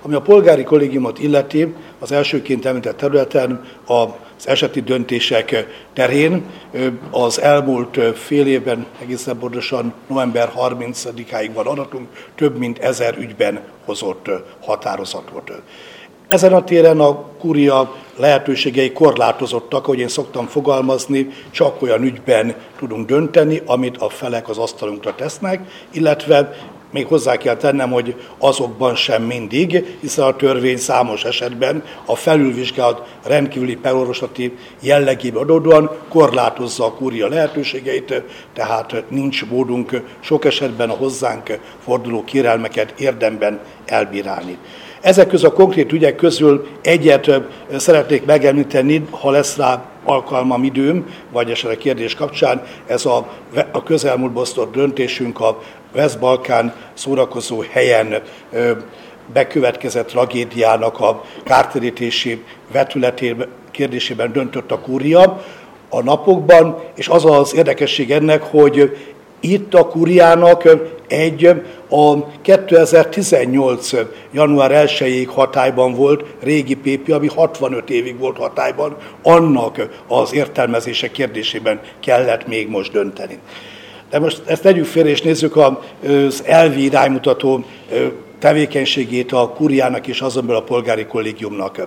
Ami a polgári kollégiumot illeti, az elsőként említett területen az eseti döntések terén az elmúlt fél évben, egészen pontosan november 30-áig van adatunk, több mint 1000 ügyben hozott határozat volt. Ezen a téren a kúria lehetőségei korlátozottak, ahogy én szoktam fogalmazni, csak olyan ügyben tudunk dönteni, amit a felek az asztalunkra tesznek, illetve még hozzá kell tennem, hogy azokban sem mindig, hiszen a törvény számos esetben a felülvizsgálat rendkívüli perorvoslati jellegéből adódóan korlátozza a kúria lehetőségeit, tehát nincs módunk sok esetben a hozzánk forduló kérelmeket érdemben elbírálni. Ezek közül a konkrét ügyek közül egyet szeretnék megemlíteni, ha lesz rá alkalmam, időm, vagy esetleg kérdés kapcsán, ez a közelmúltban osztott döntésünk a West-Balkán szórakozó helyen bekövetkezett tragédiának a kártérítési vetületében kérdésében döntött a kúria a napokban, és az az érdekesség ennek, hogy itt a kúriának a 2018. január 1-ig hatályban volt régi PP, ami 65 évig volt hatályban, annak az értelmezése kérdésében kellett még most dönteni. De most ezt tegyük félre, és nézzük az elvi iránymutató tevékenységét a kúriának és azonban a polgári kollégiumnak.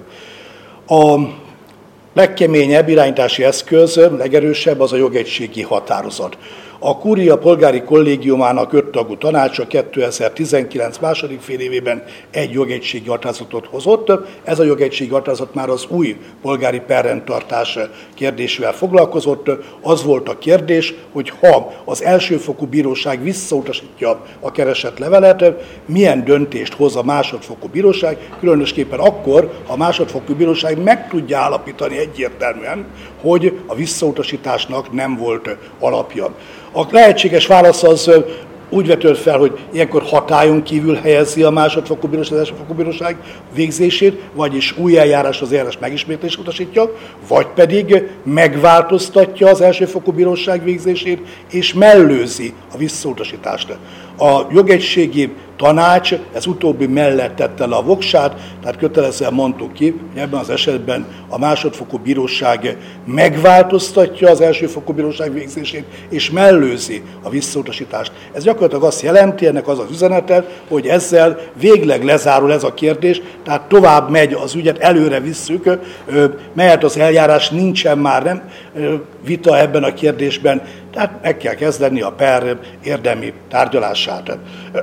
A legkeményebb irányítási eszköz, legerősebb az a jogegységi határozat. A kúria polgári kollégiumának 5 tagú tanácsa 2019 második fél évében egy jogegységi határozatot hozott. Ez a jogegységi határozat már az új polgári perrendtartás kérdésével foglalkozott. Az volt a kérdés, hogy ha az elsőfokú bíróság visszautasítja a keresett levelet, milyen döntést hoz a másodfokú bíróság, különösképpen akkor a másodfokú bíróság meg tudja állapítani egyértelműen, hogy a visszautasításnak nem volt alapja. A lehetséges válasz az úgy vetődött fel, hogy ilyenkor hatályon kívül helyezi a másodfokú bíróság, az elsőfokú bíróság végzését, vagyis új eljárás az eljárás megismétlését utasítja, vagy pedig megváltoztatja az elsőfokú bíróság végzését, és mellőzi a visszautasítást. A jogegységi tanács ez utóbbi mellett tette le a voksát, tehát kötelezően mondtuk ki, hogy ebben az esetben a másodfokú bíróság megváltoztatja az elsőfokú bíróság végzését, és mellőzi a visszautasítást. Ez gyakorlatilag azt jelenti, ennek az az üzenete, hogy ezzel végleg lezárul ez a kérdés, tehát tovább megy az ügyet, előre visszük, mehet az eljárás, nincsen már nem vita ebben a kérdésben, tehát meg kell kezdeni a per érdemi tárgyalását.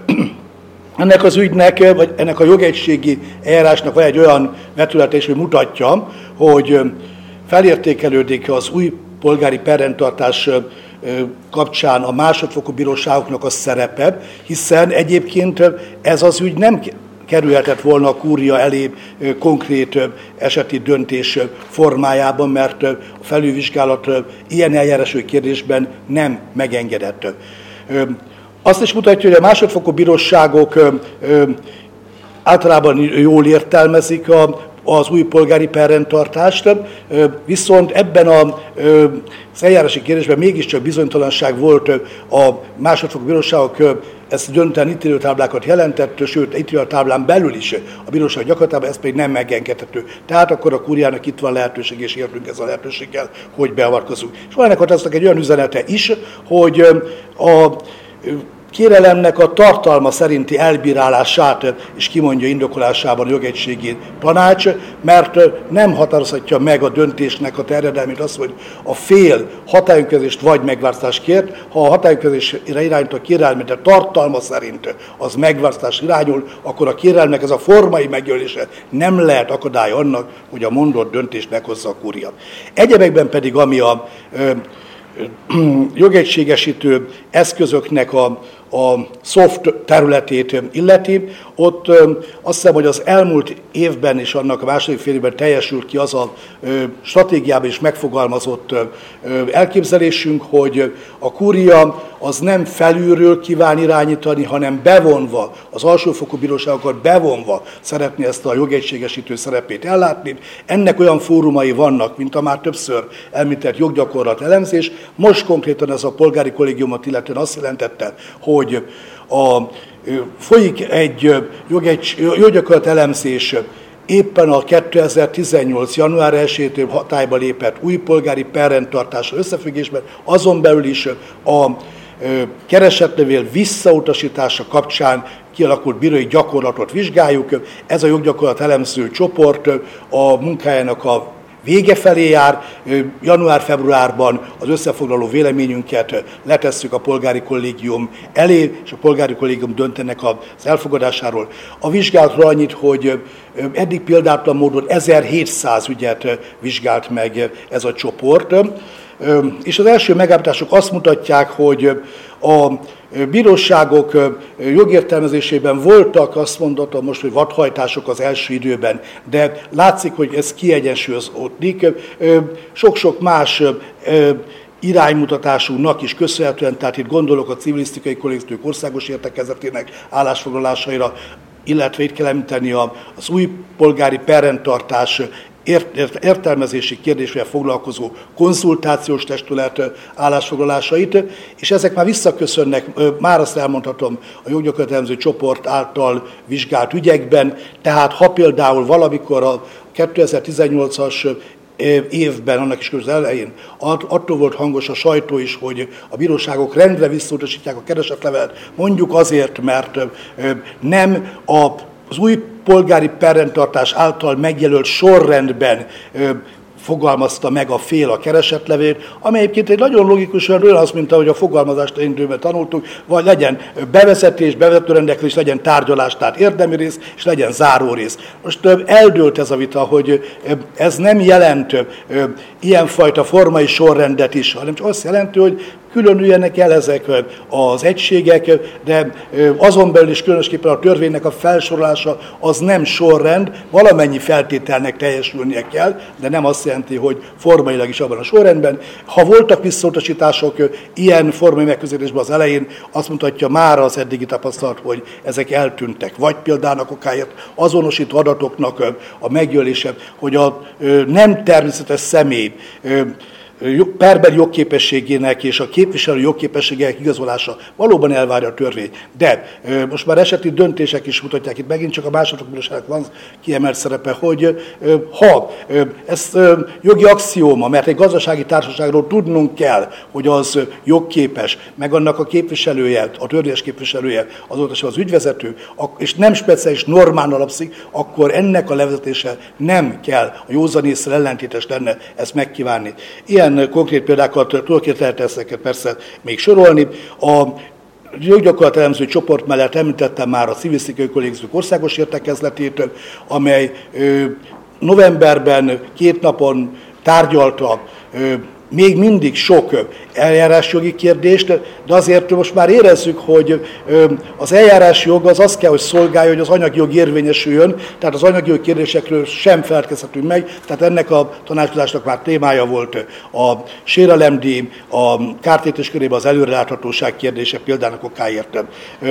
Ennek az ügynek, vagy ennek a jogegységi eljárásnak van egy olyan vetülete is, hogy mutatja, hogy felértékelődik az új polgári perrendtartás kapcsán a másodfokú bíróságoknak a szerepe, hiszen egyébként ez az ügy nem kerülhetett volna a kúria elé konkrét eseti döntés formájában, mert a felülvizsgálat ilyen eljárási kérdésben nem megengedett. Azt is mutatja, hogy a másodfokú bíróságok általában jól értelmezik az új polgári perrendtartást, viszont ebben az eljárási kérdésben mégiscsak bizonytalanság volt a másodfokú bíróságok, ez döntően ítélőtáblákat jelentett, sőt, ítélőtáblán belül is a bíróság gyakorlatában ez pedig nem megengedhető. Tehát akkor a kúriának itt van lehetőség, és értünk ezzel a lehetőséggel, hogy beavatkozunk. És van ennek határozatnak egy olyan üzenete is, hogy a kérelemnek a tartalma szerinti elbírálását is kimondja indokolásában a jogegységi tanács, mert nem határozhatja meg a döntésnek a terjedelmét az, hogy a fél hatályozását vagy megváltoztatást kért, ha a hatályozásra irányult a kérelmet, de tartalma szerint az megváltoztatás irányul, akkor a kérelmnek ez a formai megjelölése nem lehet akadály annak, hogy a mondott döntést meghozza a kúria. Egyebekben pedig, ami a jogegységesítő eszközöknek a soft területét illeti, ott azt hiszem, hogy az elmúlt évben és annak a második fél évben teljesült ki az a stratégiában is megfogalmazott elképzelésünk, hogy a kúria az nem felülről kíván irányítani, hanem bevonva, az alsófokú bíróságokat bevonva szeretné ezt a jogegységesítő szerepét ellátni. Ennek olyan fórumai vannak, mint a már többször említett joggyakorlat elemzés. Most konkrétan ez a polgári kollégiumot illetően azt jelentette, hogy a Folyik egy joggyakorlat elemzés éppen a 2018. január 1-től hatályba lépett új polgári perrendtartással összefüggésben, azon belül is a keresetlevél visszautasítása kapcsán kialakult bírói gyakorlatot vizsgáljuk. Ez a joggyakorlat elemző csoport a munkájának a vége felé jár. Január-februárban az összefoglaló véleményünket letesszük a polgári kollégium elé, és a polgári kollégium döntenek az elfogadásáról. A vizsgálatról annyit, hogy eddig példátlan módon 1700 ügyet vizsgált meg ez a csoport, és az első megállapítások azt mutatják, hogy a bíróságok jogértelmezésében voltak, azt mondhatom most, hogy vadhajtások az első időben, de látszik, hogy ez kiegyensúlyozódik. Sok-sok más iránymutatásunknak is köszönhetően, tehát itt gondolok a Civilisztikai Kollégiumok Országos Értekezletének állásfoglalásaira, illetve itt kell említeni az új polgári perrendtartás értelmezési kérdéssel foglalkozó konzultációs testület állásfoglalásait, és ezek már visszaköszönnek, már azt elmondhatom, a joggyakorlat elemző csoport által vizsgált ügyekben, tehát ha például valamikor a 2018-as évben, annak is az elején, attól volt hangos a sajtó is, hogy a bíróságok rendre visszautasítják a keresetlevelet, mondjuk azért, mert nem az új polgári perrendtartás által megjelölt sorrendben fogalmazta meg a fél a keresetlevét, ami egyébként egy nagyon logikusan olyan az, mint ahogy a fogalmazást időben tanultuk, vagy legyen bevezetés, bevezetőrendelkezés, legyen tárgyalás, tehát érdemi rész, és legyen záró rész. Most eldőlt ez a vita, hogy ez nem jelent ilyenfajta formai sorrendet is, hanem csak azt jelenti, hogy különüljenek el ezek az egységek, de azon belül is különösképpen a törvénynek a felsorolása az nem sorrend, valamennyi feltételnek teljesülnie kell, de nem azt jelenti, hogy formailag is abban a sorrendben. Ha voltak visszautasítások ilyen formai megközelítésben az elején, azt mutatja már az eddigi tapasztalat, hogy ezek eltűntek. Vagy például okáért azonosító adatoknak a megjelölése, hogy a nem természetes személy perbeli jogképességének és a képviselő jogképességének igazolása valóban elvárja a törvény. De most már eseti döntések is mutatják, itt megint csak a második bíróságnak van kiemelt szerepe, hogy ha ez jogi axióma, mert egy gazdasági társaságról tudnunk kell, hogy az jogképes, meg annak a képviselője, a törvényes képviselője, azóta sem az ügyvezető, és nem speciális normán alapszik, akkor ennek a levezetése nem kell, a józanészre ellentétes lenne ezt megkívánni. Ilyen konkrét példákat tudok lehet ezeket persze még sorolni. A joggyakorlat elemző csoport mellett említettem már a Civilisztikai Kollégiumok Országos Értekezletét, amely novemberben 2 napon tárgyalta még mindig sok eljárásjogi kérdést, de azért most már érezzük, hogy az eljárásjog jog az azt kell, hogy szolgálja, hogy az anyagi jog érvényesüljön, tehát az anyagi jog kérdésekről sem feledkezhetünk meg, tehát ennek a tanácskozásnak már témája volt a sérelemdíj, a kártérítés körében az előreláthatóság kérdése például okáért.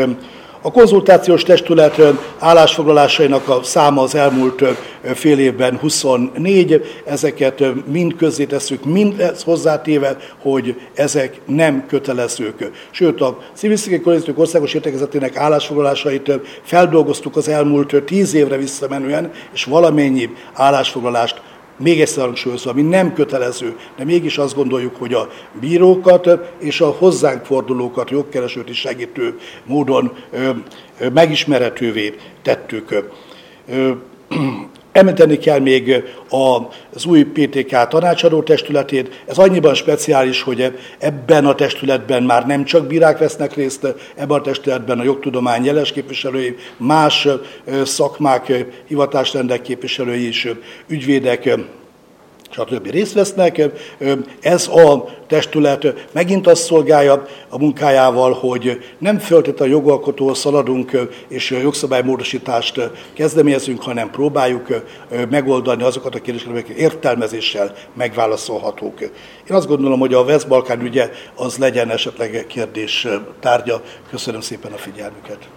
A konzultációs testület állásfoglalásainak a száma az elmúlt fél évben 24, ezeket mind közzétesszük, mind hozzátéve, hogy ezek nem kötelezők. Sőt, a Civilisztikai Kollégiumok Országos Értekezletének állásfoglalásait feldolgoztuk az elmúlt 10 évre visszamenően, és valamennyi állásfoglalást még egyszer hangsúlyozva, ami nem kötelező, de mégis azt gondoljuk, hogy a bírókat és a hozzánk fordulókat, jogkeresőt is segítő módon megismerhetővé tettük. Említeni kell még az új PTK tanácsadó testületét. Ez annyiban speciális, hogy ebben a testületben már nem csak bírák vesznek részt, ebben a testületben a jogtudomány jeles képviselői, más szakmák, hivatásrendek képviselői is, ügyvédek, stb. Részt vesznek. Ez a testület megint azt szolgálja a munkájával, hogy nem feltétlenül a jogalkotóhoz szaladunk és jogszabálymódosítást kezdeményezünk, hanem próbáljuk megoldani azokat a kérdéseket, amelyek értelmezéssel megválaszolhatók. Én azt gondolom, hogy a West-Balkán ügye az legyen esetleg kérdés tárgya. Köszönöm szépen a figyelmüket.